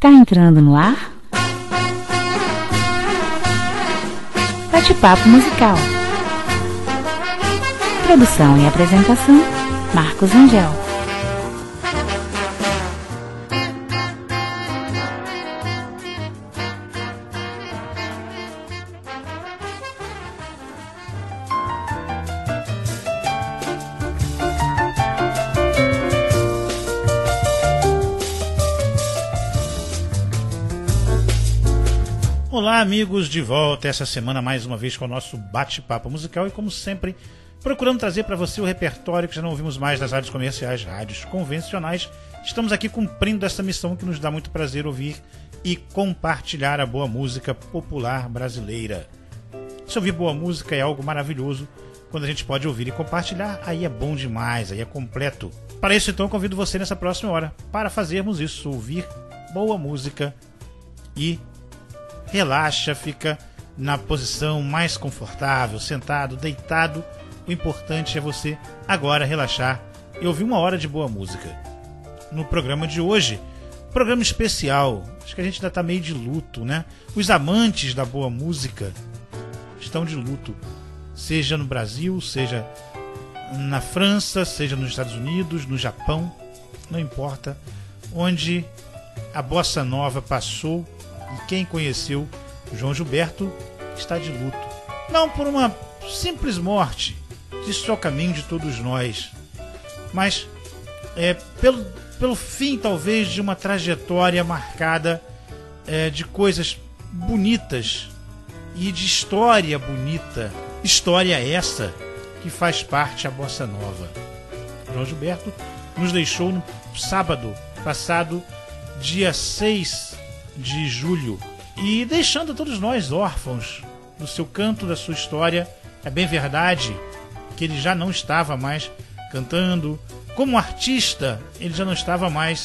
Está entrando no ar Bate-Papo Musical. Produção e apresentação, Marcos Angel. Olá, amigos, de volta essa semana mais uma vez com o nosso Bate-Papo Musical e, como sempre, procurando trazer para você o repertório que já não ouvimos mais das rádios comerciais, rádios convencionais. Estamos aqui cumprindo essa missão que nos dá muito prazer ouvir e compartilhar a boa música popular brasileira. Se ouvir boa música é algo maravilhoso. Quando a gente pode ouvir e compartilhar, aí é bom demais, aí é completo. Para isso, então, convido você nessa próxima hora para fazermos isso, ouvir boa música e relaxa, fica na posição mais confortável, sentado, deitado. O importante é você agora relaxar e ouvir uma hora de boa música. No programa de hoje, programa especial, acho que a gente ainda está meio de luto, né? Os amantes da boa música estão de luto, seja no Brasil, seja na França, seja nos Estados Unidos, no Japão, não importa, onde a bossa nova passou. E quem conheceu João Gilberto está de luto. Não por uma simples morte, isso é o caminho de todos nós, mas pelo fim, talvez, de uma trajetória marcada de coisas bonitas e de história bonita. História essa que faz parte a bossa nova. João Gilberto nos deixou no sábado passado, dia 6 de julho, e deixando todos nós órfãos do seu canto, da sua história. É bem verdade que ele já não estava mais cantando como artista, ele já não estava mais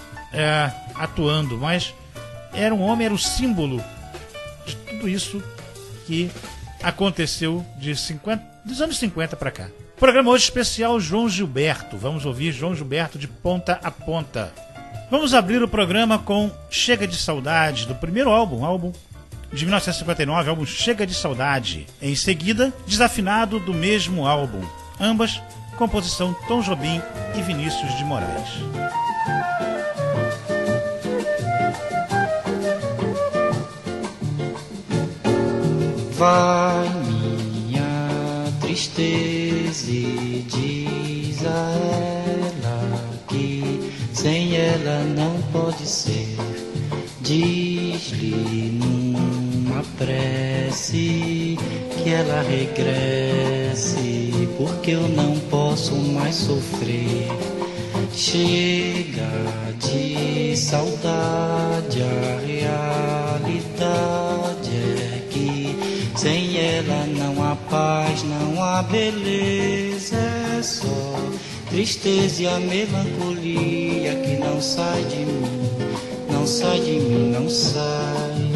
atuando, mas era um homem, era o símbolo de tudo isso que aconteceu dos anos 50 para cá. Programa hoje especial João Gilberto. Vamos ouvir João Gilberto de ponta a ponta. Vamos abrir o programa com Chega de Saudade, do primeiro álbum de 1959, álbum Chega de Saudade. Em seguida, Desafinado, do mesmo álbum. Ambas, composição Tom Jobim e Vinícius de Moraes. Vai minha tristeza e diz a ela que sem ela não pode ser. Diz-lhe numa prece que ela regresse, porque eu não posso mais sofrer. Chega de saudade, a realidade é que sem ela não há paz, não há beleza, é só tristeza e a melancolia que não sai de mim, não sai de mim, não sai.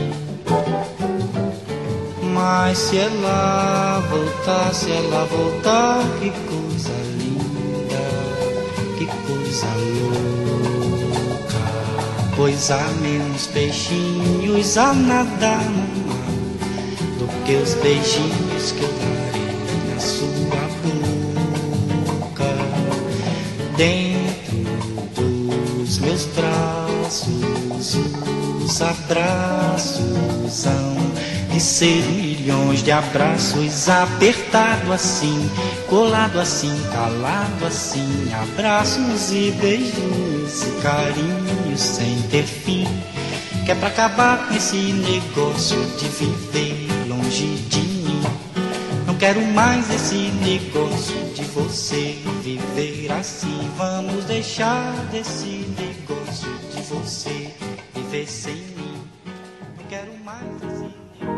Mas se ela voltar, que coisa linda, que coisa louca. Pois há menos peixinhos a nadar no mar do que os beijinhos que eu darei na sua boca. Dentro dos meus braços, os abraços hão de ser milhões de abraços, apertado assim, colado assim, calado assim, abraços e beijos e carinhos sem ter fim, que é pra acabar com esse negócio de viver longe de mim. Não quero mais esse negócio de você viver assim. Vamos deixar desse negócio de você viver sem mim. Não quero mais esse negócio.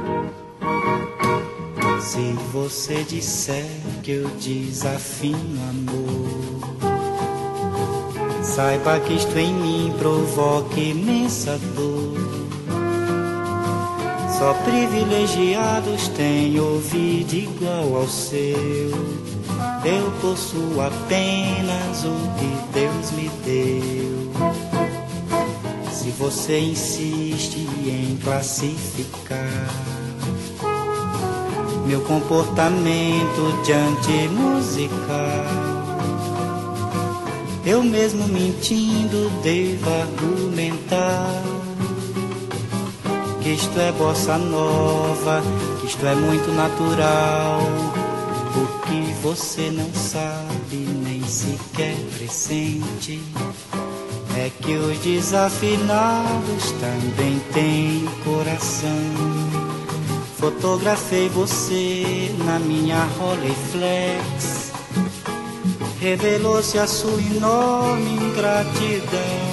Se você disser que eu desafino amor, saiba que isto em mim provoca imensa dor. Só privilegiados têm ouvido igual ao seu. Eu possuo apenas o que Deus me deu. Se você insiste em classificar meu comportamento diante musical. Eu mesmo mentindo devo argumentar que isto é bossa nova, que isto é muito natural. O que você não sabe, nem sequer pressente, é que os desafinados também têm coração. Fotografei você na minha Rolleiflex, revelou-se a sua enorme ingratidão.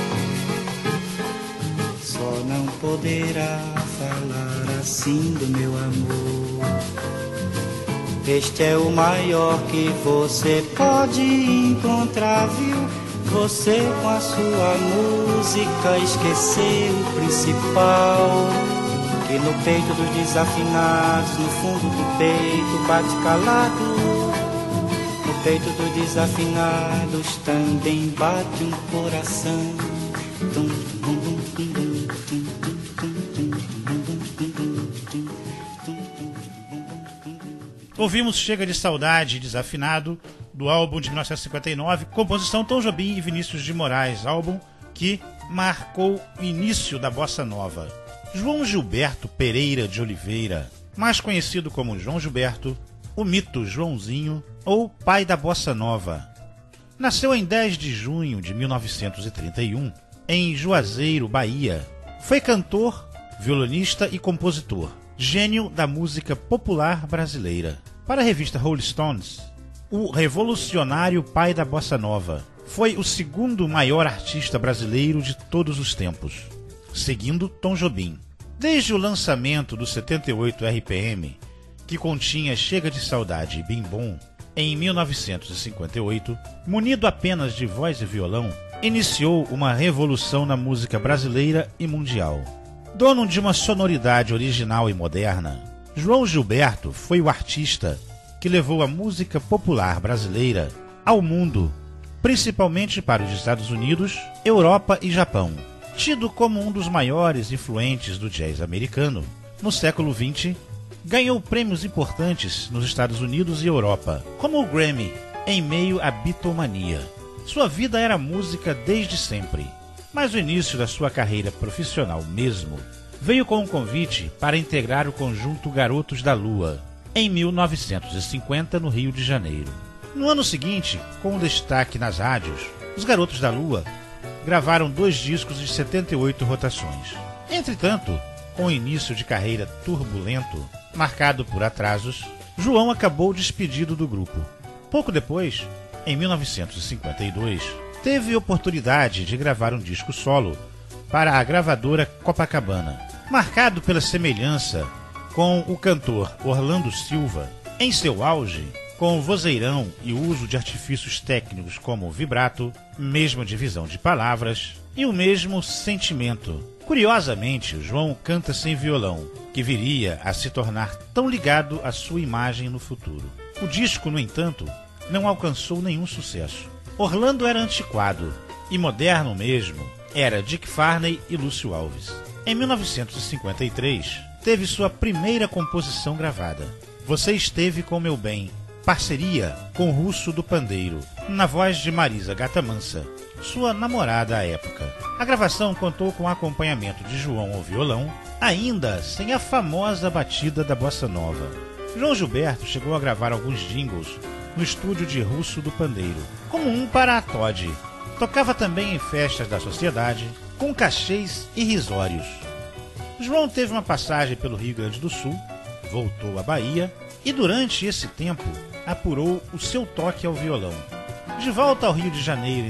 Só não poderá falar assim do meu amor. Este é o maior que você pode encontrar, viu? Você com a sua música esqueceu o principal, que no peito dos desafinados, no fundo do peito bate calado. No peito dos desafinados também bate um coração. Ouvimos Chega de Saudade, Desafinado, do álbum de 1959, composição Tom Jobim e Vinícius de Moraes, álbum que marcou o início da bossa nova. João Gilberto Pereira de Oliveira, mais conhecido como João Gilberto, o mito Joãozinho ou pai da bossa nova, nasceu em 10 de junho de 1931, em Juazeiro, Bahia. Foi cantor, violonista e compositor, gênio da música popular brasileira. Para a revista Rolling Stones, o revolucionário pai da bossa nova, foi o segundo maior artista brasileiro de todos os tempos, seguindo Tom Jobim. Desde o lançamento do 78 RPM, que continha Chega de Saudade e Bim Bom, em 1958, munido apenas de voz e violão, iniciou uma revolução na música brasileira e mundial. Dono de uma sonoridade original e moderna, João Gilberto foi o artista que levou a música popular brasileira ao mundo, principalmente para os Estados Unidos, Europa e Japão. Tido como um dos maiores influentes do jazz americano, no século XX, ganhou prêmios importantes nos Estados Unidos e Europa, como o Grammy, em meio à Beatlemania. Sua vida era música desde sempre, mas o início da sua carreira profissional mesmo veio com um convite para integrar o conjunto Garotos da Lua, em 1950, no Rio de Janeiro. No ano seguinte, com destaque nas rádios, os Garotos da Lua gravaram 2 discos de 78 rotações. Entretanto, com o início de carreira turbulento, marcado por atrasos, João acabou despedido do grupo. Pouco depois, em 1952, teve oportunidade de gravar um disco solo para a gravadora Copacabana. Marcado pela semelhança com o cantor Orlando Silva, em seu auge, com o vozeirão e o uso de artifícios técnicos como vibrato, mesma divisão de palavras e o mesmo sentimento. Curiosamente, João canta sem violão, que viria a se tornar tão ligado à sua imagem no futuro. O disco, no entanto, não alcançou nenhum sucesso. Orlando era antiquado, e moderno mesmo era Dick Farney e Lúcio Alves. Em 1953, teve sua primeira composição gravada, Você Esteve com Meu Bem, parceria com Russo do Pandeiro, na voz de Marisa Gatamansa, sua namorada à época. A gravação contou com acompanhamento de João ao violão, ainda sem a famosa batida da bossa nova. João Gilberto chegou a gravar alguns jingles no estúdio de Russo do Pandeiro, como um para a Todd. Tocava também em festas da sociedade, com cachês irrisórios. João teve uma passagem pelo Rio Grande do Sul, voltou à Bahia e durante esse tempo apurou o seu toque ao violão. De volta ao Rio de Janeiro em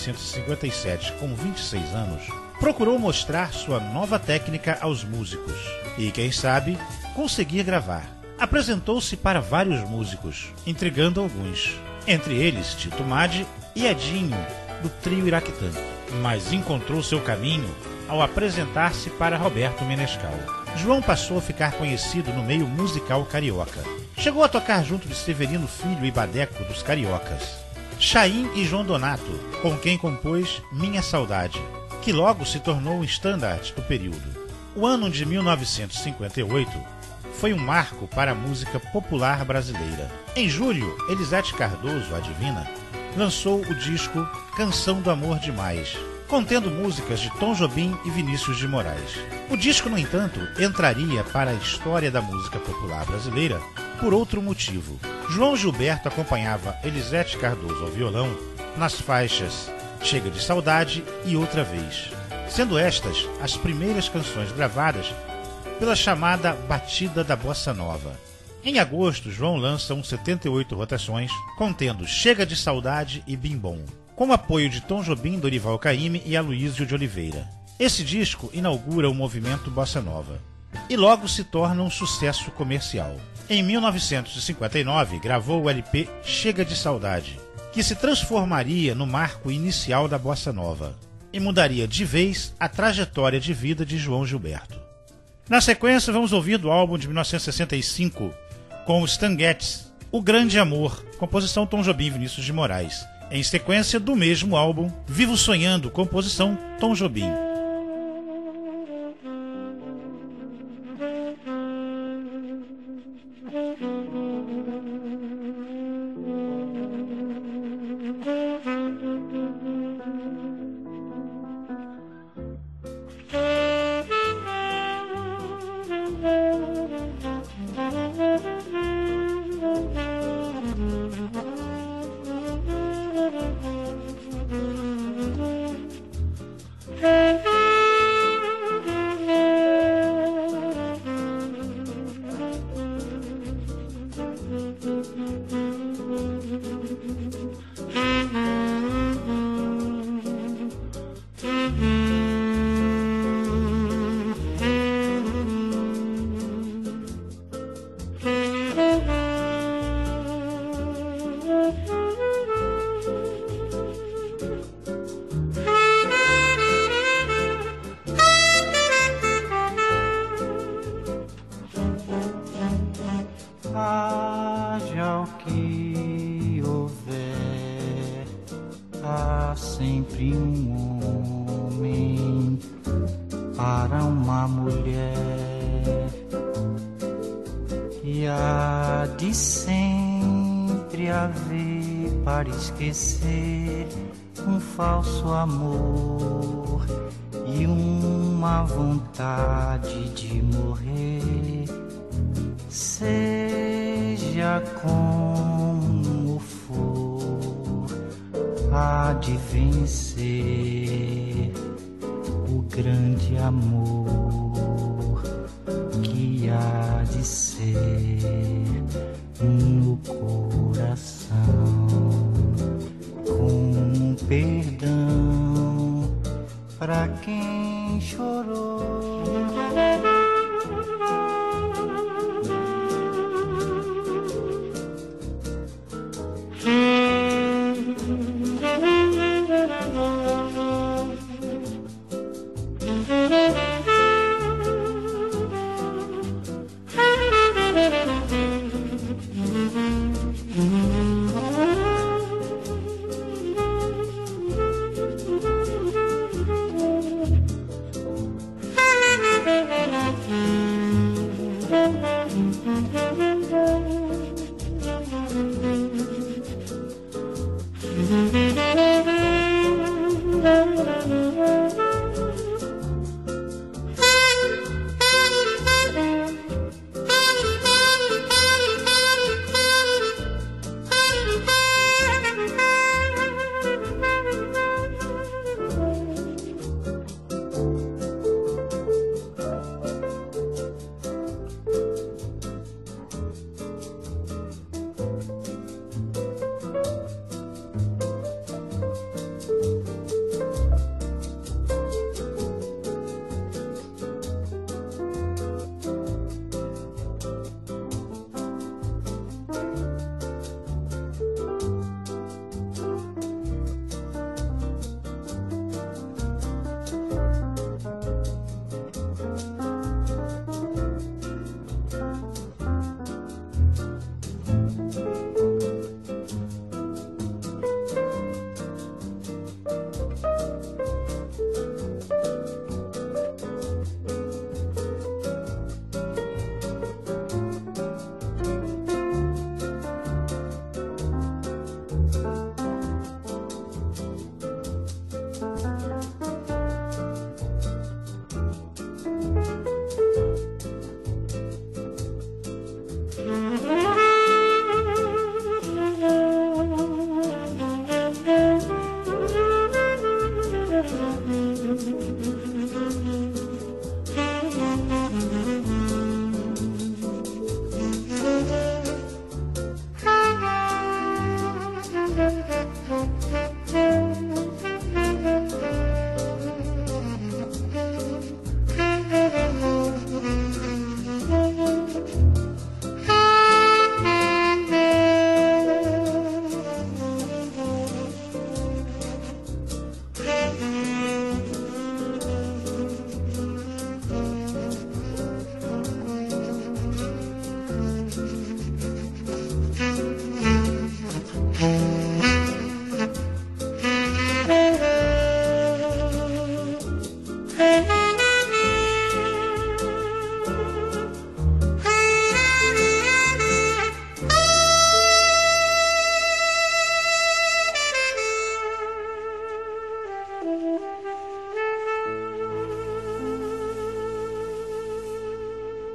1957, com 26 anos, procurou mostrar sua nova técnica aos músicos e, quem sabe, conseguir gravar. Apresentou-se para vários músicos, intrigando alguns, entre eles Tito Madi e Edinho, do trio Iraquitã, mas encontrou seu caminho ao apresentar-se para Roberto Menescal. João passou a ficar conhecido no meio musical carioca. Chegou a tocar junto de Severino Filho e Badeco dos Cariocas, Chaim e João Donato, com quem compôs Minha Saudade, que logo se tornou um estandarte do período. O ano de 1958 foi um marco para a música popular brasileira. Em julho, Elisete Cardoso, a Divina, lançou o disco Canção do Amor Demais, contendo músicas de Tom Jobim e Vinícius de Moraes. O disco, no entanto, entraria para a história da música popular brasileira por outro motivo. João Gilberto acompanhava Elisete Cardoso ao violão nas faixas Chega de Saudade e Outra Vez, sendo estas as primeiras canções gravadas pela chamada Batida da Bossa Nova. Em agosto, João lança um 78 rotações, contendo Chega de Saudade e Bim Bom, com o apoio de Tom Jobim, Dorival Caymmi e Aloysio de Oliveira. Esse disco inaugura o movimento Bossa Nova e logo se torna um sucesso comercial. Em 1959, gravou o LP Chega de Saudade, que se transformaria no marco inicial da Bossa Nova e mudaria de vez a trajetória de vida de João Gilberto. Na sequência, vamos ouvir do álbum de 1965, com os Tanguetes, O Grande Amor, composição Tom Jobim e Vinícius de Moraes. Em sequência, do mesmo álbum, Vivo Sonhando, composição Tom Jobim. Haja o que houver, há sempre um homem para uma mulher, e há de sempre haver para esquecer um falso amor e uma vontade de morrer. Seja como for, há de vencer o grande amor que há de ser no coração, com perdão pra quem chorou.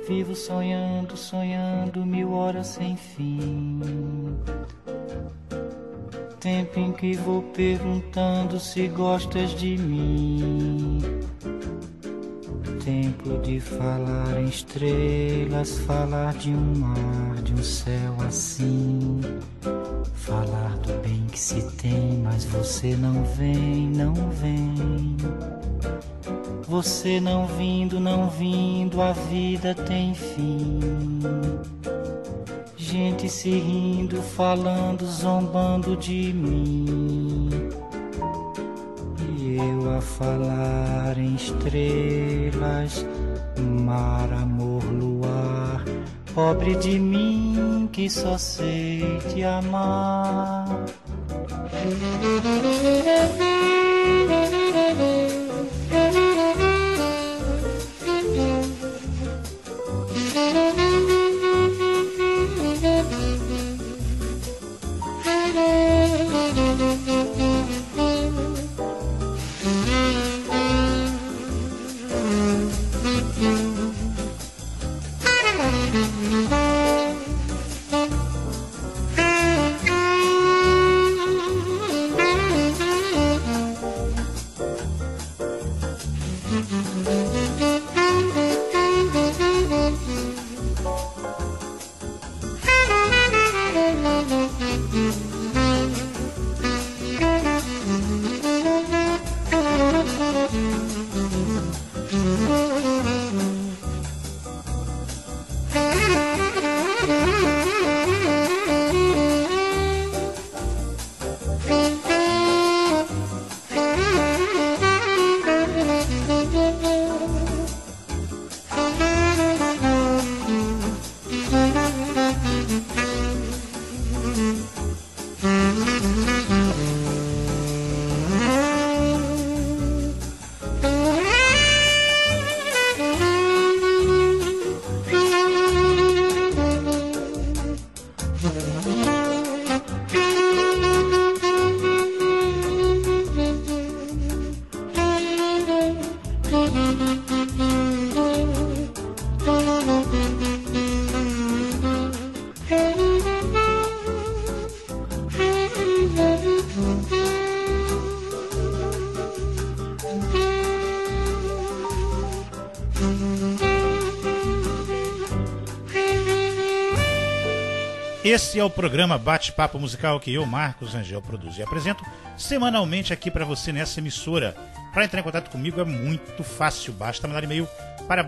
vivo sonhando, sonhando 1000 horas sem fim. Tempo em que vou perguntando se gostas de mim. Tempo de falar em estrelas, falar de um mar, de um céu assim. Falar do bem que se tem, mas você não vem, não vem. Você não vindo, a vida tem fim. Gente se rindo, falando, zombando de mim. E eu a falar em estrelas, mar, amor, luar. Pobre de mim que só sei te amar. Esse é o programa Bate-Papo Musical que eu, Marcos Rangel, produzo e apresento semanalmente aqui para você nessa emissora. Para entrar em contato comigo é muito fácil, basta mandar e-mail para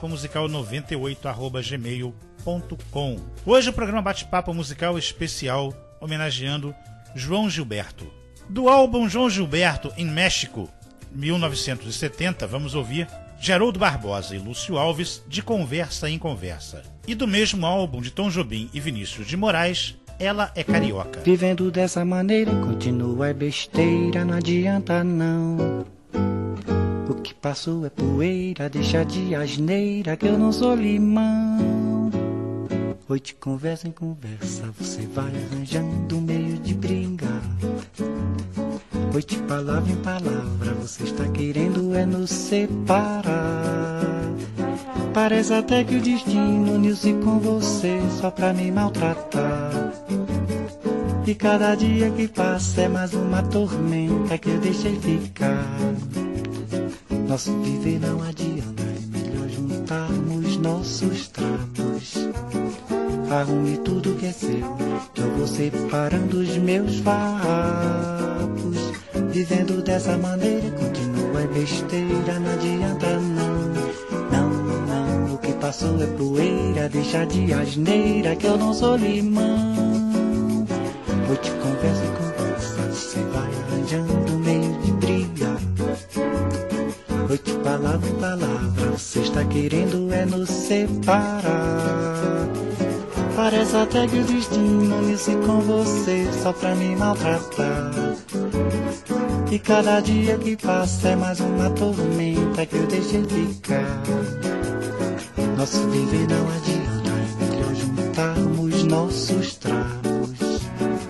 batepapomusical98@gmail.com. Hoje o programa Bate-Papo Musical especial homenageando João Gilberto. Do álbum João Gilberto em México, 1970, vamos ouvir Geraldo Barbosa e Lúcio Alves, De Conversa em Conversa. E do mesmo álbum de Tom Jobim e Vinícius de Moraes, Ela é Carioca. Vivendo dessa maneira, continua é besteira, não adianta não. O que passou é poeira, deixa de asneira que eu não sou limão. Oi, de conversa em conversa, você vai arranjando um meio de brigar. Oi, de palavra em palavra, você está querendo é nos separar. Parece até que o destino uniu-se com você só pra me maltratar. E cada dia que passa é mais uma tormenta que eu deixei ficar. Nosso viver não adianta, é melhor juntarmos nossos trapos. Arrume tudo que é seu, que eu vou separando os meus farrapos. Vivendo dessa maneira, continua é besteira, não adianta não. Não, não, o que passou é poeira, deixa de asneira que eu não sou limão. Vou te conversa e conversa, você vai arranjando meio de brigar. Vou te palavra em palavra, você está querendo é nos separar. Parece até que o destino uniu-se com você só pra me maltratar. E cada dia que passa é mais uma tormenta que eu deixei ficar. Nosso viver não adianta, é melhor juntarmos nossos trapos.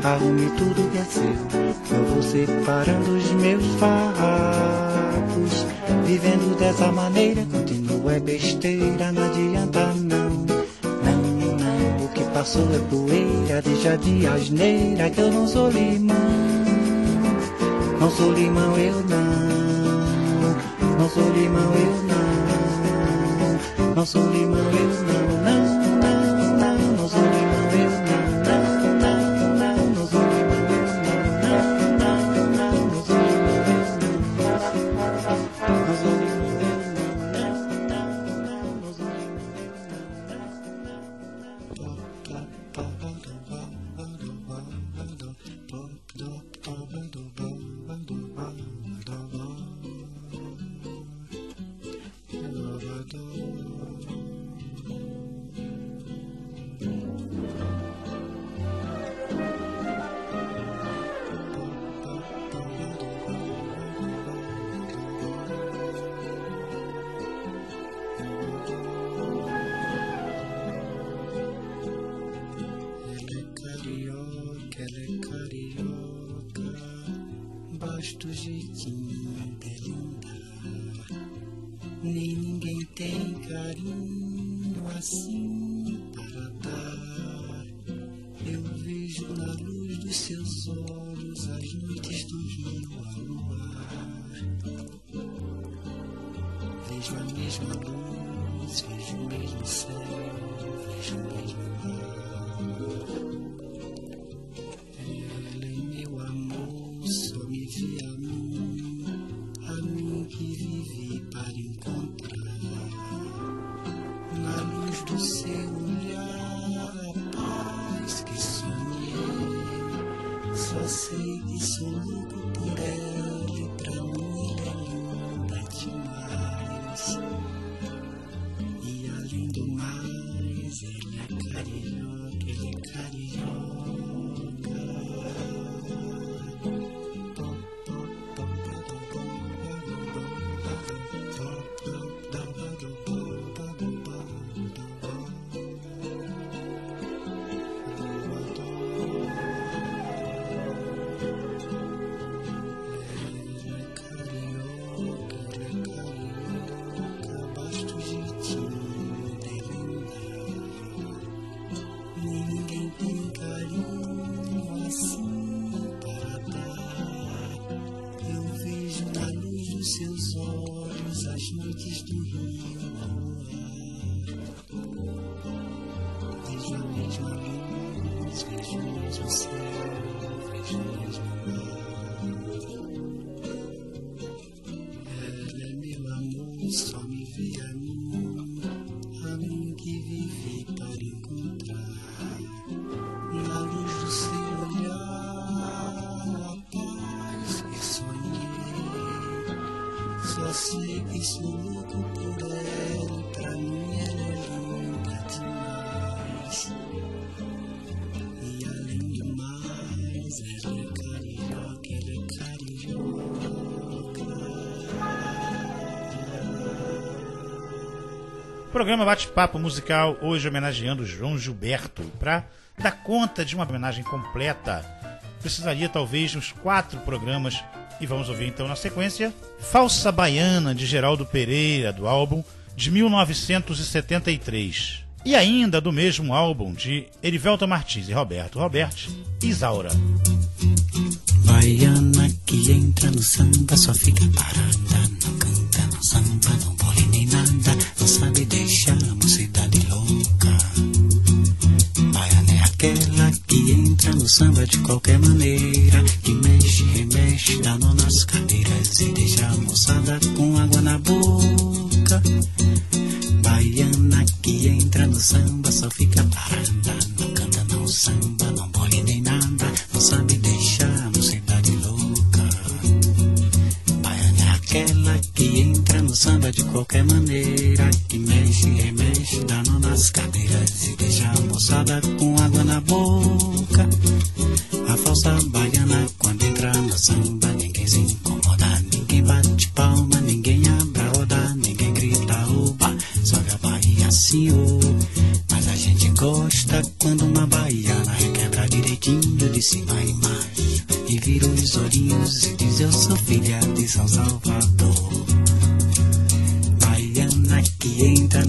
arrume tudo que é seu. Eu vou separando os meus farrapos. Vivendo dessa maneira, continua é besteira, não adianta não. Não, não, o que passou é poeira, deixa de asneira, que eu não sou limão. Não sou limão, eu não. Não sou limão, eu não. Não sou limão, eu não. Não, não, não, não sou limão, eu não. Não, não, não, não sou limão, eu não. Não, não, não, não sou limão, eu não. Não sou limão, eu não. Não, não, não sou limão, basta o jeitinho dela. Nem ninguém tem carinho assim para dar. Eu vejo na luz dos seus olhos as noites do rio a luar. Vejo a mesma luz, vejo o mesmo céu, vejo o mesmo mar. Ela é meu amor, só me vê a mim que vivi para encontrar. Na luz do seu olhar, a paz que sonhei. Só sei que sou louco por ela e pra mim ela é linda demais. E além do mais, ele é carioca, ele é carioca. Seus olhos, as noites do rio a luar. Vejo a mesma luz, vejo o mesmo céu, vejo o mesmo mar. Ela é meu amor, só me vê a mim que vivi para encontrar. Na luz do seu olhar, a paz que sonhei. Só sei que sou louco por ela e pra mim ela é linda demais. E além do mais, ela é carioca, ela é carioca. Programa Bate-Papo Musical, hoje homenageando João Gilberto. Para dar conta de uma homenagem completa, precisaria talvez uns 4 programas. E vamos ouvir então na sequência Falsa Baiana, de Geraldo Pereira, do álbum de 1973. E ainda do mesmo álbum de Erivelton Martins e Roberto Roberti, Isaura. Baiana que entra no samba só fica parada, não canta, não samba, não pole nem nada, não sabe deixar a mocidade louca. Baiana é aquela que entra no samba de qualquer maneira, que mexe, remexe, dá nó nas cadeiras e deixa a moçada com água na boca. Baiana que entra no samba só fica parada, não canta, não samba, não pole nem nada, não sabe deixar a mocidade louca. Baiana é aquela que entra no samba de qualquer maneira, que mexe, remexe, dá nó nas cadeiras e deixa a moçada com água na boca. A falsa baiana quando entra no samba ninguém se incomoda, ninguém bate palma, ninguém abre a roda, ninguém grita oba, sobe a Bahia assim oh. Mas a gente gosta quando uma baiana requebra direitinho de cima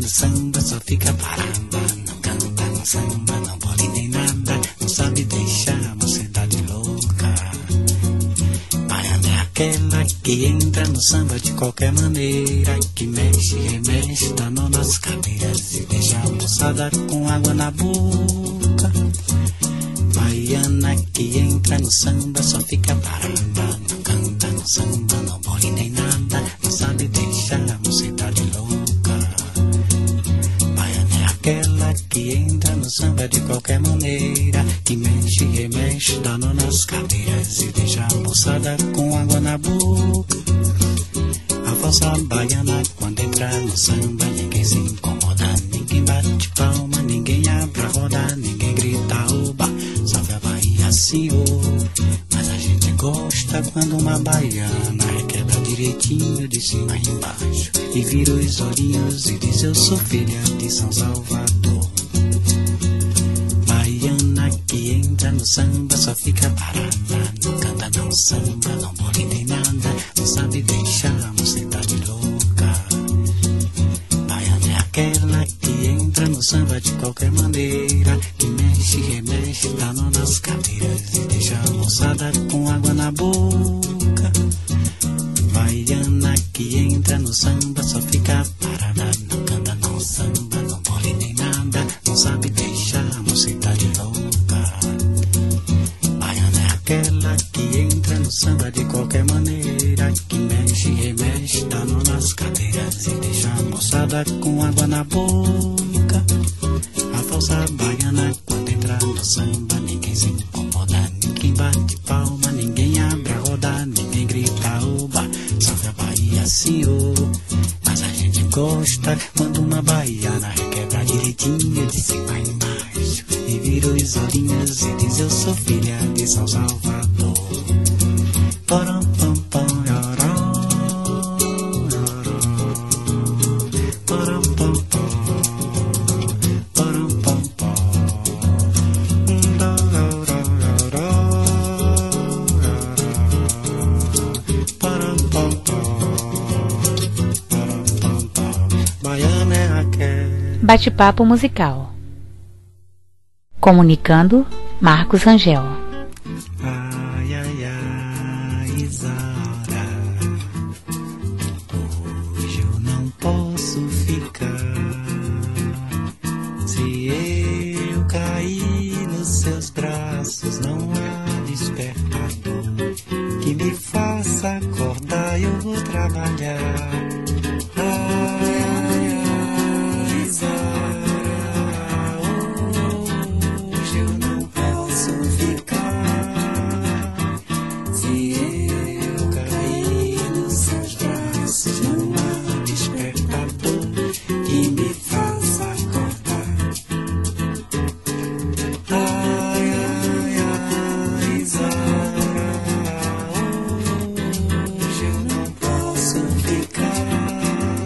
no samba só fica parada. Não canta no samba, não pode nem nada. Não sabe deixar a mocidade louca. Baiana é aquela que entra no samba de qualquer maneira, que mexe, remexe, dá nó nas cadeiras e deixa a moçada com água na boca. Baiana que entra no samba só fica parada. Não canta no samba, não pode nem nada. Não sabe deixar a mocidade louca. Baiana é aquela que entra no samba de qualquer maneira, que mexe, remexe, dá nó nas cadeiras e deixa a moçada com água na boca. A falsa baiana quando entra no samba, ninguém se incomoda, ninguém bate palma, ninguém abre a roda, ninguém grita oba, salve a Bahia senhor. Mas a gente gosta quando uma baiana requebra direitinho de cima e embaixo e vira os olhinhos e diz eu sou filha de São Salvador. Baiana que entra no samba só fica parada. Não canta não samba, não pode nem nada. Não sabe deixar a mocidade louca. Baiana é aquela que entra no samba de qualquer maneira, que mexe, remexe, dá nó nas cadeiras e deixa a moçada com água na boca. Baiana que entra no samba só fica parada. Não canta não samba, não pode nem nada. Não sabe deixar a mocidade louca. Baiana é aquela que entra no samba de qualquer maneira, que mexe, remexe, dá nó nas cadeiras e deixa a moçada com água na boca. A falsa baiana quando entra no samba, ninguém se incomoda, ninguém bate palma, ninguém abre a roda, ninguém grita oba, salve a Bahia senhor. Mas a gente gosta quando uma baiana requebra direitinho de cima e embaixo e vira os olhinhos e diz eu sou filha de São Salvador. Param, pam, pam, yoró, yoró. Param, pam, pam, param, pam, pam. Param, pam, pam. Baiana é aquela. Bate-papo musical. Comunicando, Marcos Rangel. Ai, ai, ai, Isaura, hoje eu não posso ficar. Se eu cair nos seus braços, não há despertador que me faça acordar, eu vou trabalhar. Ai, ai, ai, Isaura, hoje eu não posso ficar. Se eu cair nos seus braços, não há despertador que me faça acordar. Ai, ai, ai, Isaura, hoje eu não posso ficar.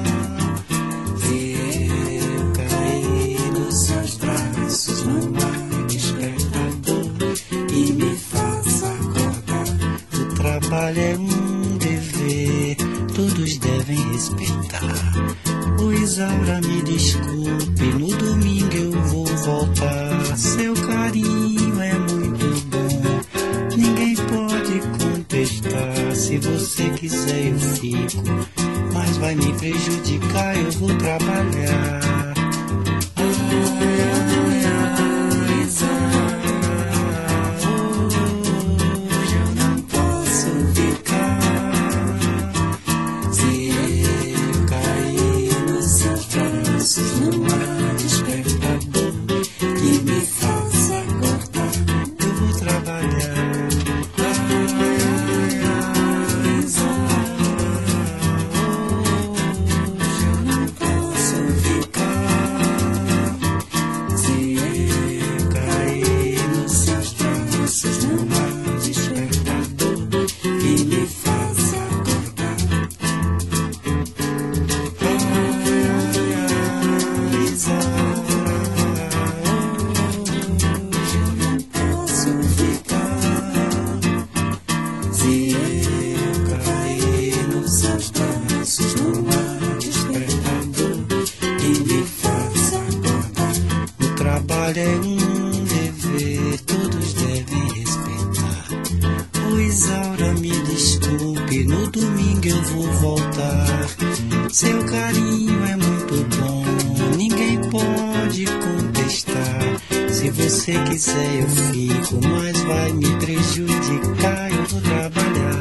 Se eu cair nos seus braços, não há despertador que me faça acordar. O trabalho é um dever, todos devem respeitar. Ô Isaura, me desculpe, no domingo eu vou voltar. Seu carinho é muito bom, ninguém pode contestar. Se você quiser eu fico, mas vai me prejudicar, eu vou trabalhar. Ai, ai, ai, Isaura, hoje eu não posso ficar. Se eu cair nos seus braços, não há despertador que me faça acordar, eu vou trabalhar. Ai, ai, ai, Isaura, hoje eu não posso ficar. trabalho é um dever, todos devem respeitar. Ô Isaura, me desculpe, no domingo eu vou voltar. Seu carinho é muito bom, ninguém pode contestar. Se você quiser eu fico, mas vai me prejudicar, eu vou trabalhar.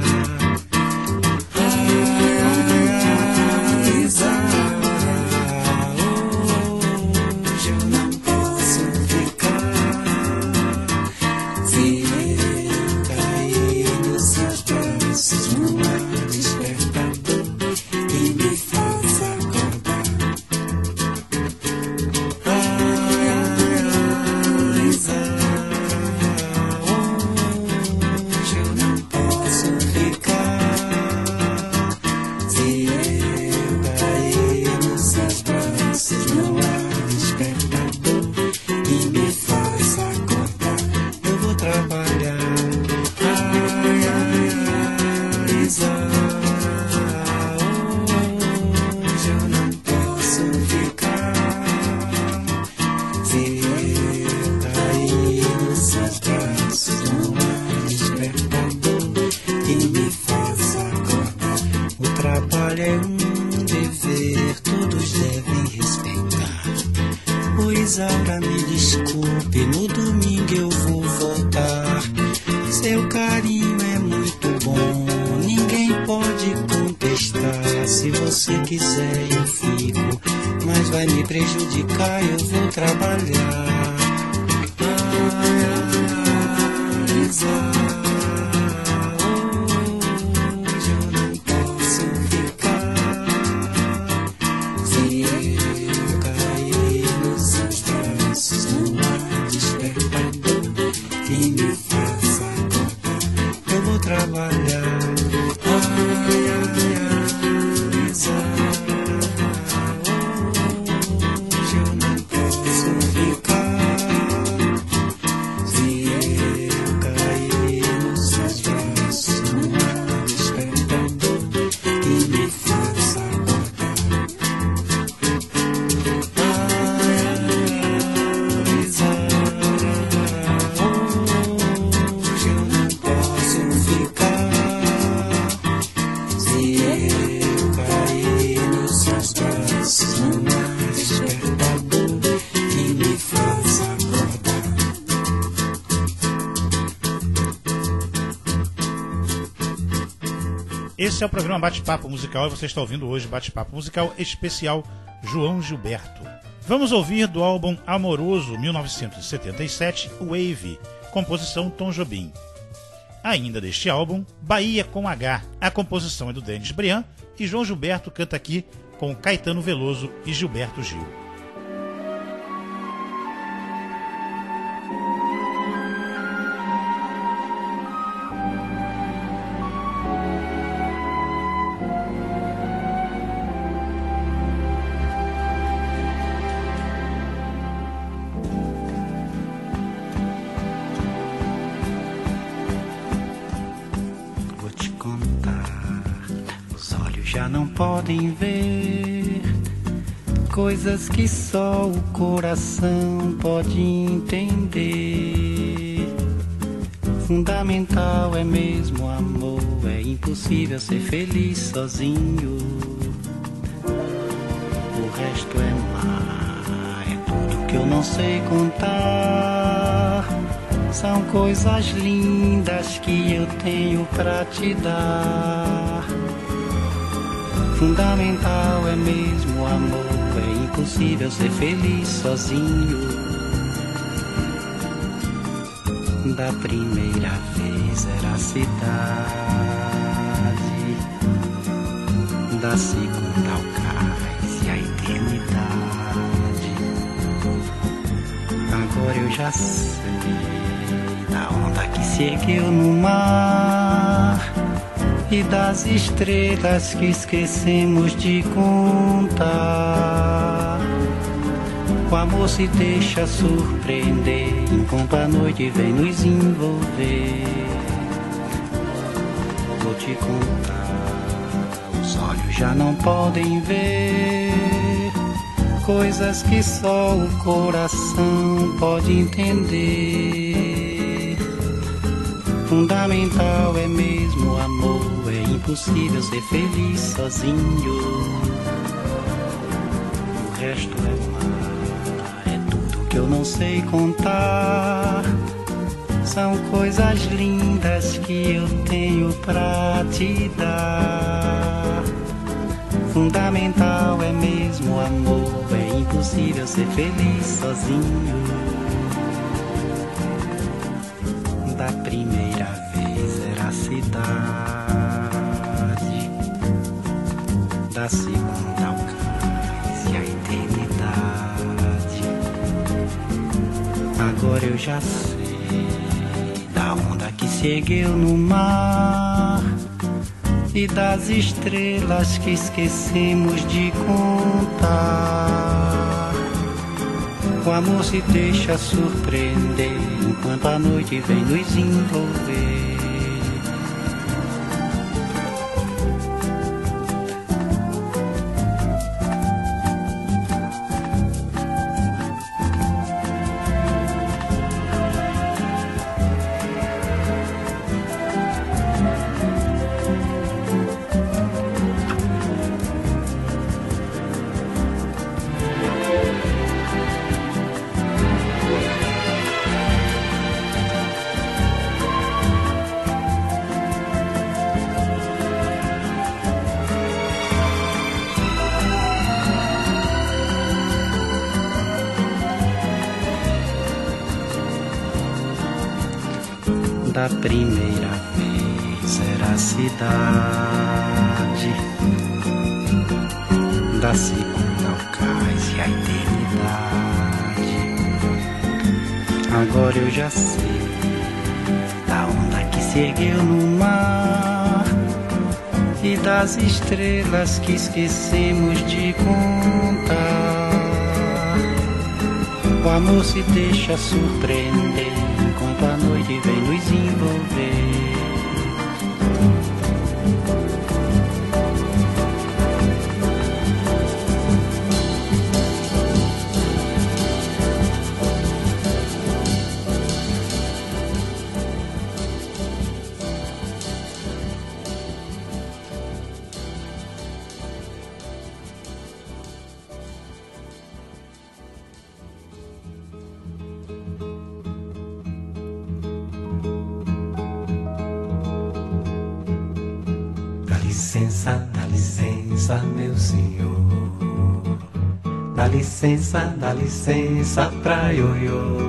Isaura, me desculpe, no domingo eu vou voltar. Seu carinho é muito bom, ninguém pode contestar. Se você quiser eu fico, mas vai me prejudicar, eu vou trabalhar. Isaura. Esse é o programa Bate-Papo Musical e você está ouvindo hoje Bate-Papo Musical especial João Gilberto. Vamos ouvir do álbum Amoroso 1977, Wave, composição Tom Jobim. Ainda deste álbum, Bahia com H, a composição é do Denis Briand e João Gilberto canta aqui com Caetano Veloso e Gilberto Gil. Não podem ver coisas que só o coração pode entender. Fundamental é mesmo o amor, é impossível ser feliz sozinho. O resto é mar, é tudo que eu não sei contar. São coisas lindas que eu tenho pra te dar. Fundamental é mesmo o amor, é impossível ser feliz sozinho. Da primeira vez era a cidade, da segunda ao cais e a eternidade. Agora eu já sei da onda que se ergueu no mar e das estrelas que esquecemos de contar. O amor se deixa surpreender, enquanto a noite vem nos envolver. Vou te contar, os olhos já não podem ver coisas que só o coração pode entender. Fundamental é mesmo o amor, é impossível ser feliz sozinho. O resto é mar, é tudo que eu não sei contar. São coisas lindas que eu tenho pra te dar. Fundamental é mesmo o amor, é impossível ser feliz sozinho. Da primeira vez era a cidade, da segunda o cais e a eternidade. Agora eu já sei da onda que se ergueu no mar e das estrelas que esquecemos de contar. O amor se deixa surpreender enquanto a noite vem nos envolver. Da primeira vez era a cidade, da segunda o cais e a eternidade. Agora eu já sei da onda que se ergueu no mar e das estrelas que esquecemos de contar. O amor se deixa surpreender enquanto a noite vem nos envolver. Dá licença, meu senhor. Dá licença pra ioiô.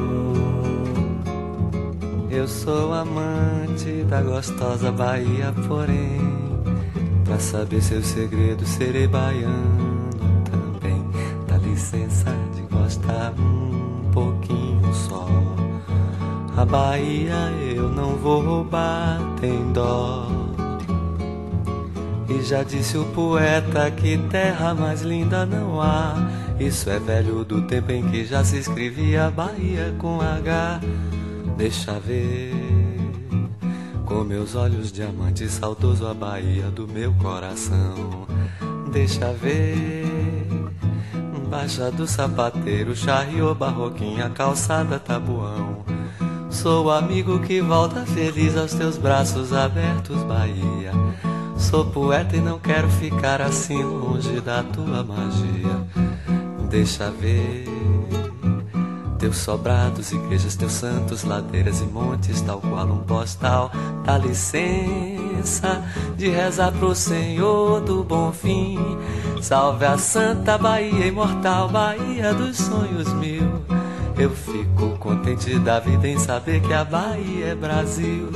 Eu sou amante da gostosa Bahia, porém, pra saber seus segredos serei baiano também. Dá licença de gostar um pouquinho só. A Bahia eu não vou roubar, tem dó. E já disse o poeta que terra mais linda não há. Isso é velho do tempo em que já se escrevia Bahia com H. Deixa ver, com meus olhos diamantes, saudoso a Bahia do meu coração. Deixa ver, Baixa do Sapateiro, Charriô, Barroquinha, Calçada, Tabuão. Sou o amigo que volta feliz aos teus braços abertos, Bahia. Sou poeta e não quero ficar assim longe da tua magia. Deixa ver teus sobrados, igrejas, teus santos, ladeiras e montes, tal qual um postal. Dá licença de rezar pro Senhor do Bom Fim. Salve a Santa Bahia imortal, Bahia dos sonhos mil. Eu fico contente da vida em saber que a Bahia é Brasil.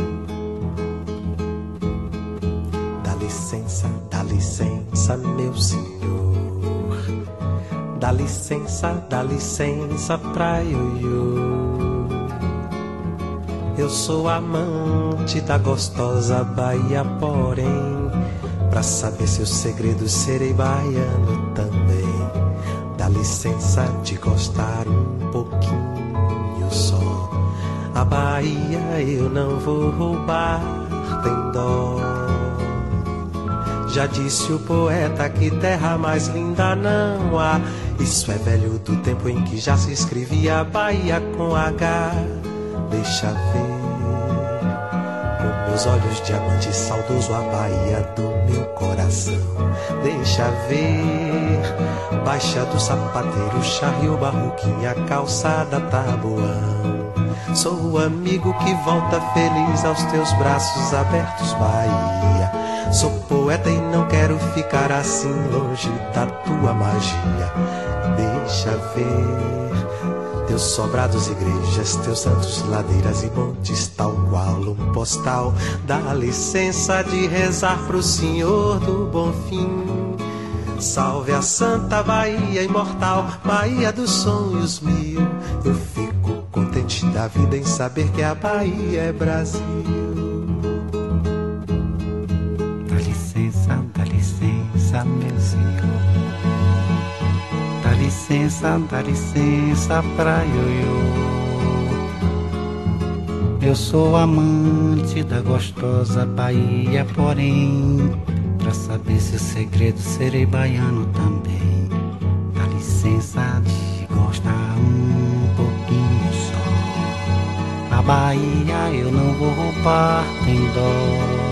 Dá licença, meu senhor. Dá licença pra ioiô. Eu sou amante da gostosa Bahia, porém, pra saber seus segredos serei baiano também. Dá licença de gostar um pouquinho só. A Bahia eu não vou roubar, tem dó. Já disse o poeta que terra mais linda não há. Isso é velho do tempo em que já se escrevia Bahia com H. Deixa ver, com meus olhos diamante saudoso, a Bahia do meu coração. Deixa ver, Baixa do Sapateiro, Charrua, Barroquinha, Calçada, Taboão. Sou o amigo que volta feliz aos teus braços abertos, Bahia. Sou poeta e não quero ficar assim longe da tua magia. Deixa ver teus sobrados, igrejas, teus santos, ladeiras e montes, tal qual um postal. Dá licença de rezar pro Senhor do Bom Fim. Salve a Santa Bahia imortal, Bahia dos sonhos mil. Eu fico contente da vida em saber que a Bahia é Brasil. Dá licença, meu senhor. Dá licença pra ioiô. Eu sou amante da gostosa Bahia, porém, pra saber seu segredo serei baiano também. Dá licença de gostar um pouquinho só. A Bahia eu não vou roubar, tem dó.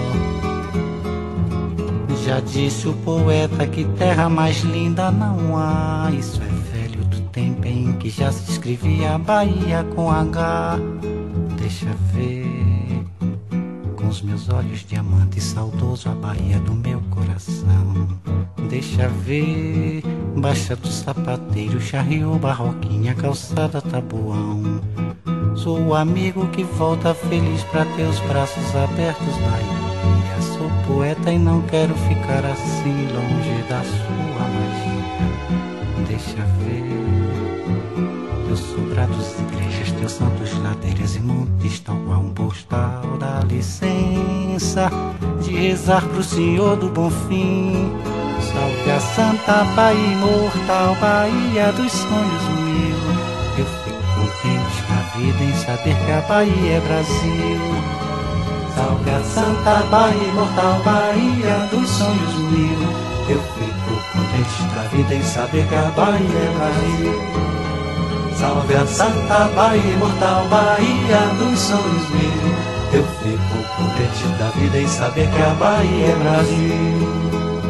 Já disse o poeta que terra mais linda não há. Isso é velho do tempo em que já se escrevia Bahia com H. Deixa ver, com os meus olhos diamante saudoso, a Bahia do meu coração. Deixa ver, Baixa do Sapateiro, Charrua, Barroquinha, Calçada, Taboão. Sou o amigo que volta feliz pra teus braços abertos, Bahia. Sou poeta e não quero ficar assim longe da sua magia. Deixa ver teus sobrados, igrejas, teus santos, ladeiras e montes, tal qual um postal. Dá licença de rezar pro Senhor do Bom Fim. Salve a Santa Bahia imortal, Bahia dos sonhos mil. Eu fico contente na vida em saber que a Bahia é Brasil. Salve a Santa Bahia imortal, Bahia dos sonhos mil. Eu fico contente da vida em saber que a Bahia é Brasil. Salve a Santa Bahia imortal, Bahia dos sonhos mil. Eu fico contente da vida em saber que a Bahia é Brasil.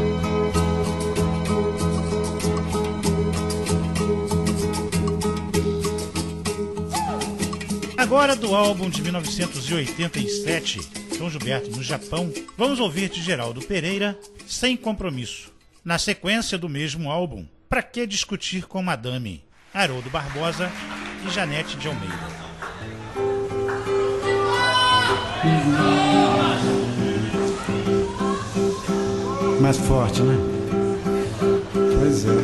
Agora do álbum de 1987, São Gilberto no Japão, vamos ouvir de Geraldo Pereira, Sem Compromisso. Na sequência do mesmo álbum, Pra Que Discutir com Madame, Haroldo Barbosa e Janete de Almeida. Mais forte, né? Pois é.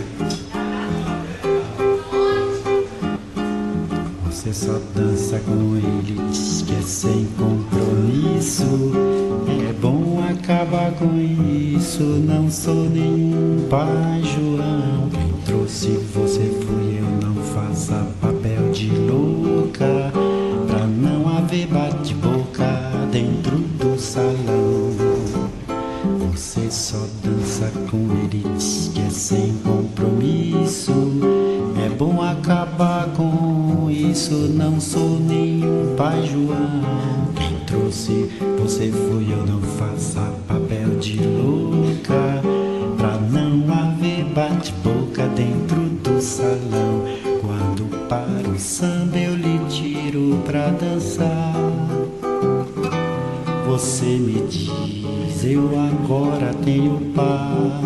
Você só dança com ele, diz que é sem compromisso. É bom acabar com isso. Não sou nenhum pai João. Quem trouxe você fui eu. Não faça papel de louca, pra não haver bate-boca dentro do salão. Você só dança com ele, diz que é sem compromisso. É bom acabar com isso. Não sou nenhum pai João. Quem trouxe você fui eu. Não faça papel de louca, pra não haver bate-boca dentro do salão. Quando para o samba eu lhe tiro pra dançar. Você me diz, eu agora tenho par,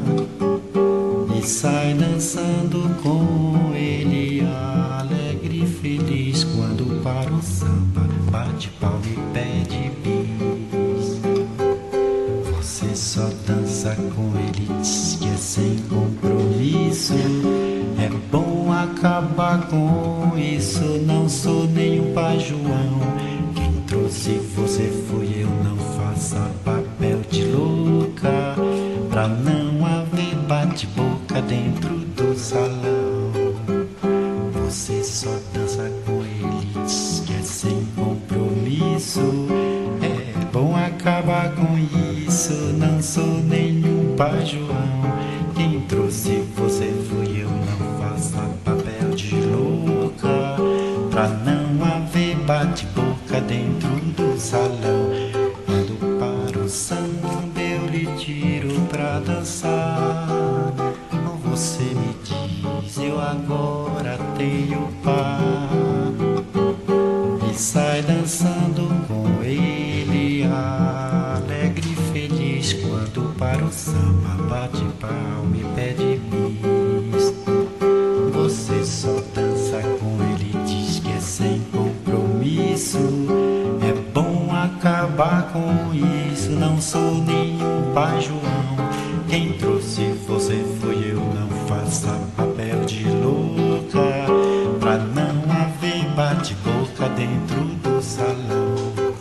e sai dançando com ele, alegre e feliz. Quando para o samba, bate palma e pede bis. Você só dança com ele, diz que é sem compromisso. É bom acabar com isso. Não sou nenhum pai João. Quem trouxe você fui eu. Não faça papel de louca, pra não haver bate-boca dentro do salão. Você só dança com ele, diz que é sem compromisso. É bom acabar com isso. Não sou nenhum pai João. Quem trouxe você fui eu, não faça papel de louca, pra não haver bate-boca dentro do salão. Quando para o samba eu lhe tiro pra dançar, você me diz, eu agora tenho par, e sai dançando com ele, alegre e feliz. Quando para o samba bate palma e pede bis, você só dança com ele, diz que é sem compromisso. É bom acabar com isso, não sou nenhum pai João. Quem trouxe você foi eu, não faça papel de louca, pra não haver bate-boca dentro do salão.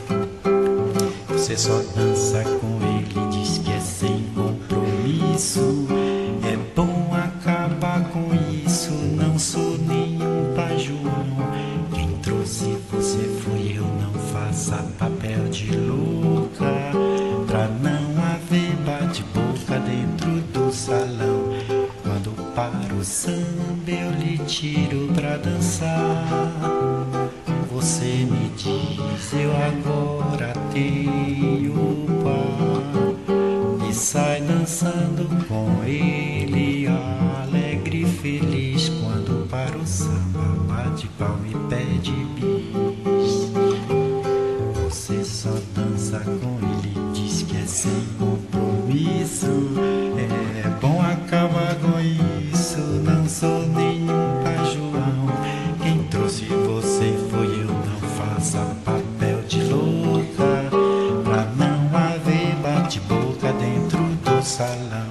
Você só dança com ele, diz que é sem compromisso. É bom acabar com isso, não sou nenhum pai João. Quem trouxe você foi eu, não faça papel de louca, pra não haver bate-boca dentro do salão. Quando para o samba eu lhe tiro pra dançar, você me diz, eu agora tenho par, e sai dançando com ele, alegre e feliz. Quando para o samba bate palma e pede bis, você só dança com ele, diz que é sem compromisso. É bom acabar com isso, não sou nenhum pai João. Quem trouxe você foi eu, não faça papel de louca, pra não haver bate-boca dentro do salão.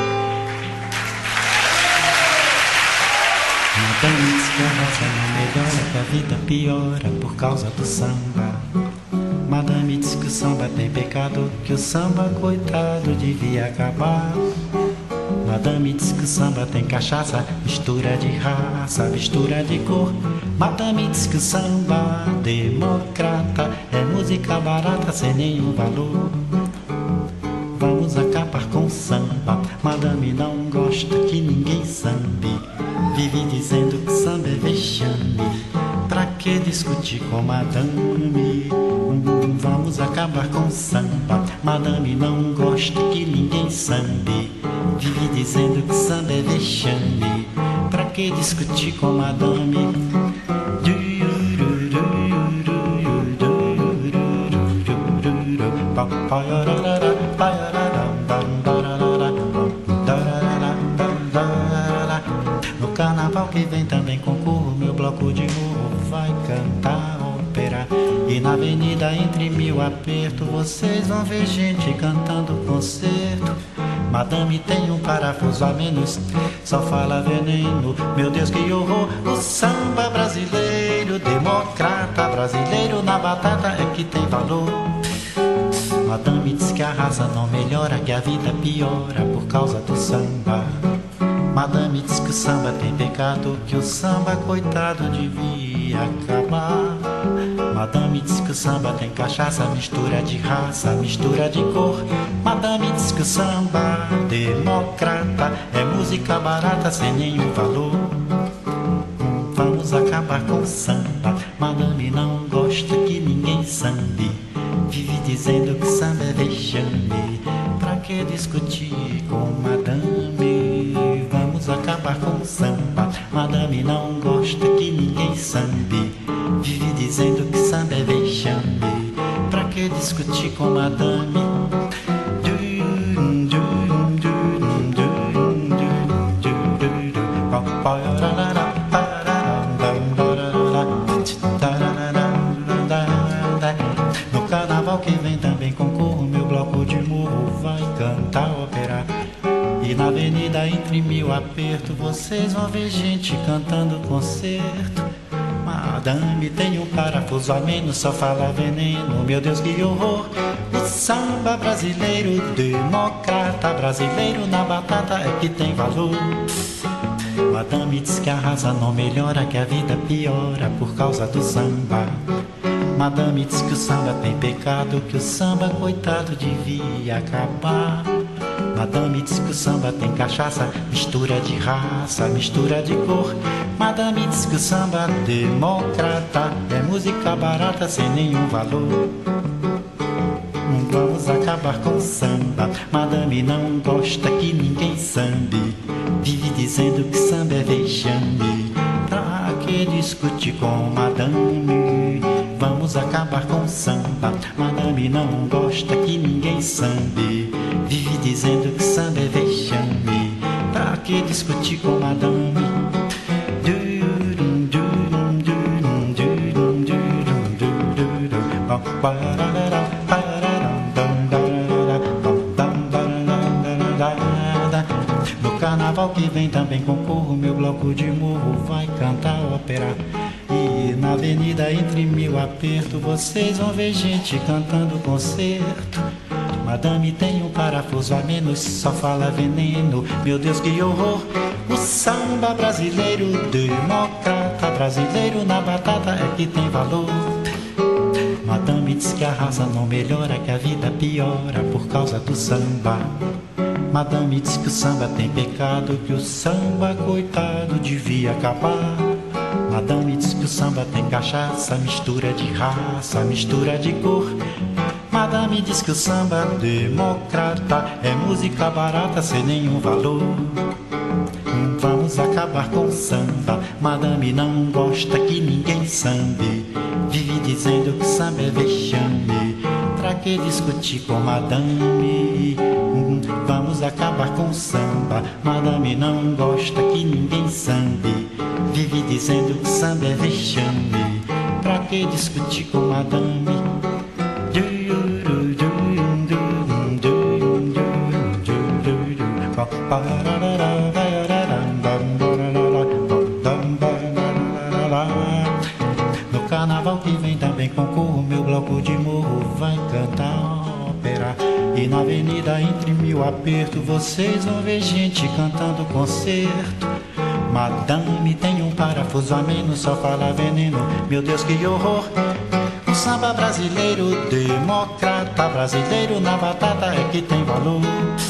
Madame diz que a raça não melhora, que a vida piora por causa do samba. Madame diz que o samba tem pecado, que o samba, coitado, devia acabar. Madame diz que o samba tem cachaça, mistura de raça, mistura de cor. Madame diz que o samba democrata é música barata sem nenhum valor. Vamos acabar com o samba, Madame não gosta que ninguém sambe, vive dizendo que samba é vexame, pra que discutir com Madame? Vamos acabar com o samba, Madame não gosta que ninguém sambe, vive dizendo que samba é vexame, pra que discutir com Madame? No carnaval que vem também concorro, meu bloco de morro vai cantar ópera. E na avenida entre mil apertos vocês vão ver gente cantando concerto. Madame tem um parafuso a menos, só fala veneno, meu Deus que horror. O samba brasileiro, democrata, brasileiro na batata é que tem valor. Madame diz que a raça não melhora, que a vida piora por causa do samba. Madame diz que o samba tem pecado, que o samba, coitado, devia acabar. Madame diz que o samba tem cachaça, mistura de raça, mistura de cor. Madame diz que o samba democrata é música barata sem nenhum valor. Vamos acabar com o samba, Madame não gosta que ninguém sambe, vive dizendo que samba é vexame, pra que discutir com Madame? Vamos acabar com o samba, Madame não gosta que ninguém sambe, vive dizendo que samba é vexame, pra que discutir com Madame? No carnaval que vem também concorro, meu bloco de morro vai cantar ópera. E na avenida entre mil apertos vocês vão ver gente cantando concerto. Madame tem um parafuso a menos, só fala veneno, meu Deus que horror. O samba brasileiro, democrata, brasileiro na batata é que tem valor. Madame diz que a raça não melhora, que a vida piora por causa do samba. Madame diz que o samba tem pecado, que o samba, coitado, devia acabar. Madame diz que o samba tem cachaça, mistura de raça, mistura de cor. Madame diz que o samba democrata é música barata sem nenhum valor. Vamos acabar com o samba. Madame não gosta que ninguém sambe, vive dizendo que samba é vexame. Pra que discutir com madame? Vamos acabar com o samba. Madame não gosta que ninguém sambe, vive dizendo que samba é vexame. Pra que discutir com madame? No carnaval que vem também concorro, meu bloco de morro vai cantar ópera. E na avenida entre mil apertos vocês vão ver gente cantando concerto. Madame tem um parafuso a menos, só fala veneno, meu Deus que horror. O samba brasileiro, democrata brasileiro na batata é que tem valor. Madame diz que a raça não melhora, que a vida piora por causa do samba. Madame diz que o samba tem pecado, que o samba, coitado, devia acabar. Madame diz que o samba tem cachaça, mistura de raça, mistura de cor. Madame diz que o samba democrata é música barata sem nenhum valor. Vamos acabar com o samba. Madame não gosta que ninguém sambe, vive dizendo que samba é vexame. Pra que discutir com madame? Vamos acabar com o samba. Madame não gosta que ninguém sambe, vive dizendo que samba é vexame. Pra que discutir com madame? No carnaval que vem também concorro, meu bloco de morro vai cantar ópera. E na avenida entre mil apertos vocês vão ver gente cantando concerto. Madame tem um parafuso a menos, só fala veneno, meu Deus que horror. O samba brasileiro, democrata brasileiro na batata é que tem valor.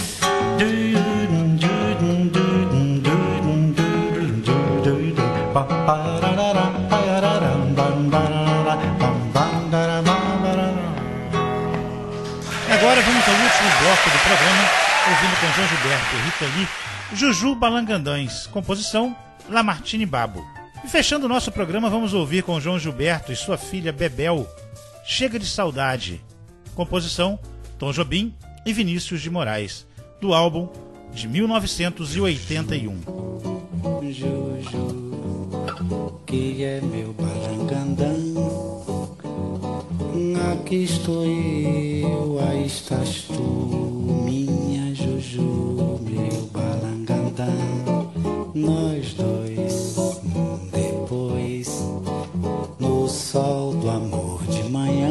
Agora vamos ao último bloco do programa, ouvindo com João Gilberto e Rita Lee, Juju Balangandães, composição Lamartine Babo. E fechando o nosso programa, vamos ouvir com João Gilberto e sua filha Bebel, Chega de Saudade, composição Tom Jobim e Vinícius de Moraes, do álbum de 1981. Juju, que é meu balangandão, aqui estou eu, aí estás tu, minha Juju, meu balangandão. Nós dois, depois, no sol do amor de manhã,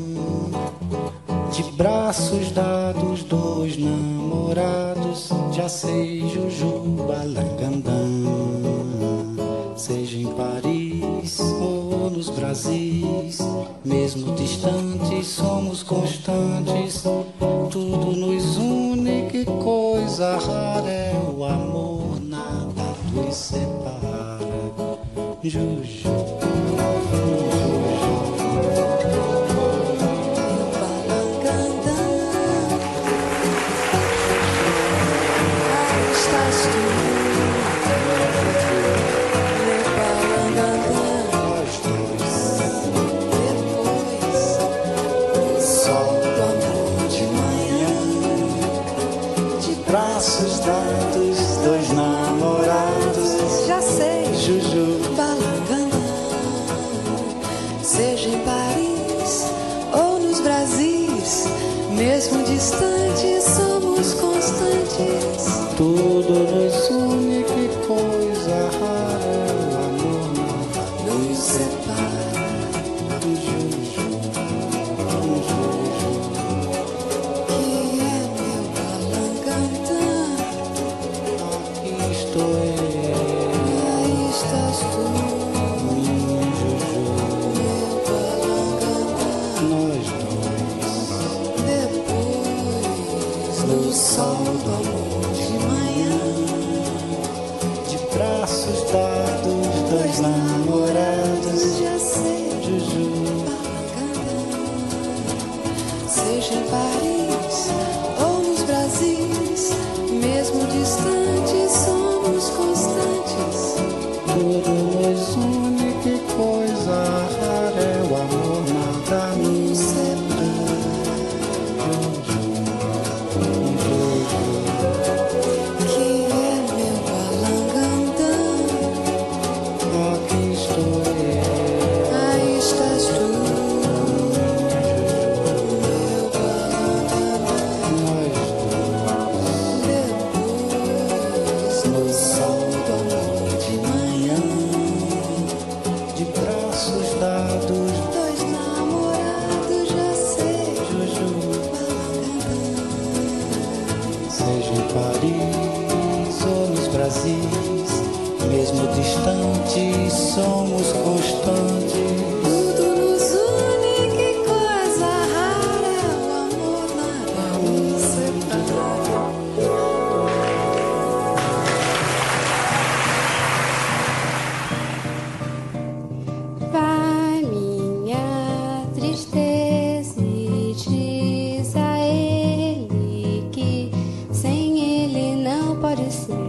de braços dados, dois namorados, já sei, Juju balangandão. Seja em Paris ou nos Brasis, mesmo distantes, somos constantes. Tudo nos une, que coisa rara é o amor, nada nos separa. Juju. Braços dados, dois namorados, já sei, Juju balangandã. Seja em Paris ou nos Brasis, mesmo distantes, somos constantes. Tudo nos une, que coisa rara é o amor, nada nos separa. Juju, Juju. Estou eu, aí estás tu. dois namorados, já sei, Juju. seja em Paris ou nos Brasis, mesmo distantes, somos constantes. Tudo nos une, que coisa rara é o amor, nada nos Que é meu balangandã, aqui estou eu. aí estás tu. Meu balangandã, depois no sol do amor de manhã, De braços dados, dois namorados, já sei, Juju. balangandã. Seja em Paris ou nos Brasis, mesmo distantes, somos constantes. Tudo nos une, que coisa rara é o amor, nada nos separa. Vai minha tristeza e diz a ele que sem ele não pode ser.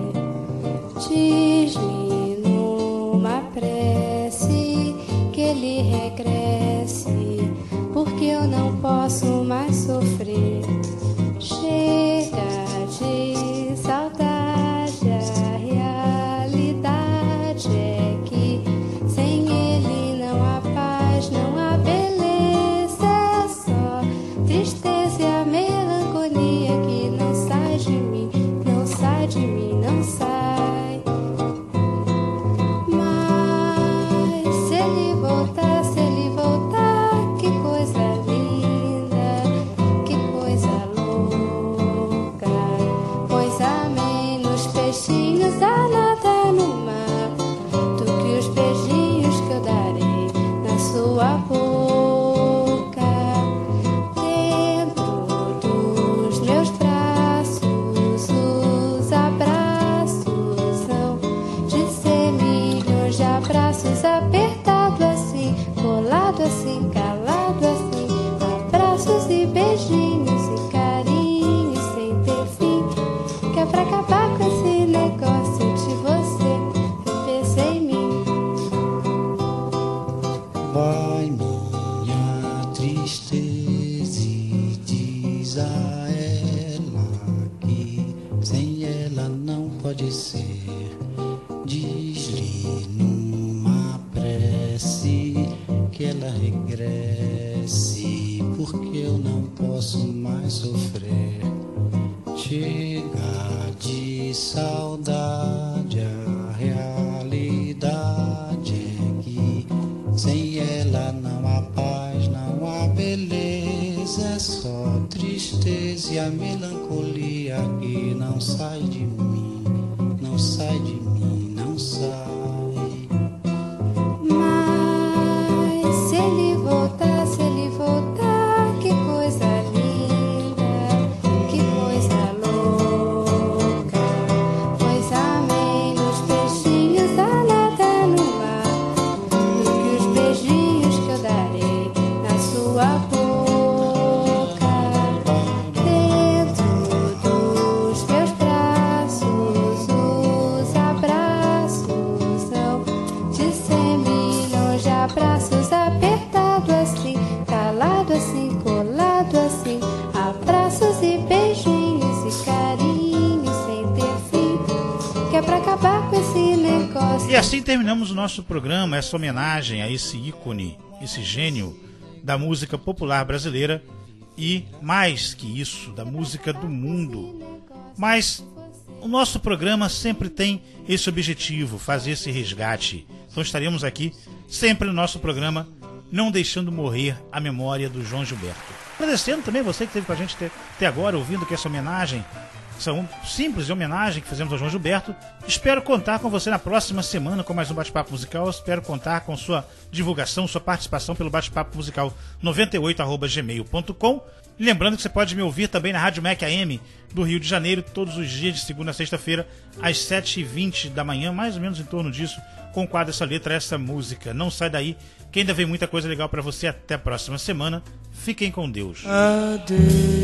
Diz-lhe numa prece que ele regresse, porque eu não posso mais sofrer. Chega de saudade, a realidade é que sem ele não há paz, não há beleza, é só tristeza e a melancolia que não sai de mim, não sai de mim, não sai. Mas se ele voltar, que coisa linda, que coisa louca, pois há menos peixinhos a nadar no mar do que os beijinhos que eu darei na sua boca. Dentro dos meus braços, os abraços são de ser milhões de abraços, apertado assim, colado assim, calado assim, abraços e beijinhos e carinhos sem ter fim, que é pra acabar com esse negócio de você viver sem mim. Vai minha tristeza e diz a ela que sem ela não pode ser. Diz-lhe numa prece que ela regresse, porque eu não posso mais sofrer. Chega de saudade, a realidade é que sem ela não há paz, não há beleza, é só tristeza e a melancolia que não sai de mim, não sai de mim, não sai. Mas se ele voltar, que coisa linda, que coisa louca, pois há menos peixinhos a nadar no mar do que os beijinhos que eu darei na sua boca. Dentro dos meus braços, os abraços são de 100 milhões de abraços, apertado assim, calado assim, colado assim, abraços e beijinhos e carinhos sem ter fim, que é pra acabar com esse negócio. E assim terminamos o nosso programa, essa homenagem a esse ícone, esse gênio da música popular brasileira e, mais que isso, da música do mundo. Mas o nosso programa sempre tem esse objetivo, fazer esse resgate. Então estaremos aqui sempre no nosso programa, não deixando morrer a memória do João Gilberto. Agradecendo também você que esteve com a gente até agora, ouvindo que essa homenagem, essa simples homenagem que fizemos ao João Gilberto. Espero contar com você na próxima semana com mais um Bate-Papo Musical. Espero contar com sua divulgação, sua participação pelo Bate-Papo Musical 98@gmail.com. Lembrando que você pode me ouvir também na Rádio Mac AM do Rio de Janeiro, todos os dias de segunda a sexta-feira, às 7h20 da manhã, mais ou menos em torno disso, com o quadro Essa Letra, Essa Música. Não sai daí, que ainda vem muita coisa legal pra você. Até a próxima semana. Fiquem com Deus. Adeus.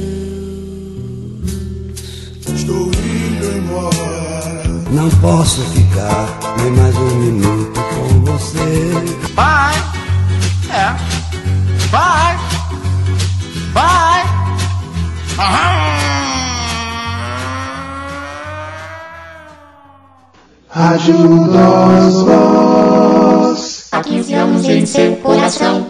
Estou indo embora. Não posso ficar nem mais um minuto com você. Bye. Bye. Bye. Rádio Nós Voz. Há 15 anos em seu coração.